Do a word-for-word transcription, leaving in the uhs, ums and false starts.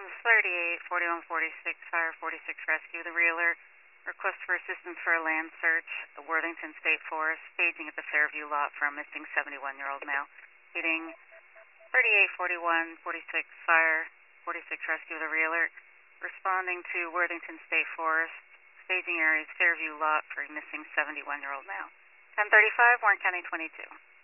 is thirty-eight forty-one forty-six, Fire forty-six Rescue. The rear alert. Request for assistance for a land search at Worthington State Forest, staging at the Fairview lot for a missing seventy-one-year-old male. Reading thirty-eight forty-one forty-six, Fire forty-six Rescue. The rear alert. Responding to Worthington State Forest, staging area's Fairview lot for a missing seventy-one-year-old male. ten thirty-five, Warren County twenty-two.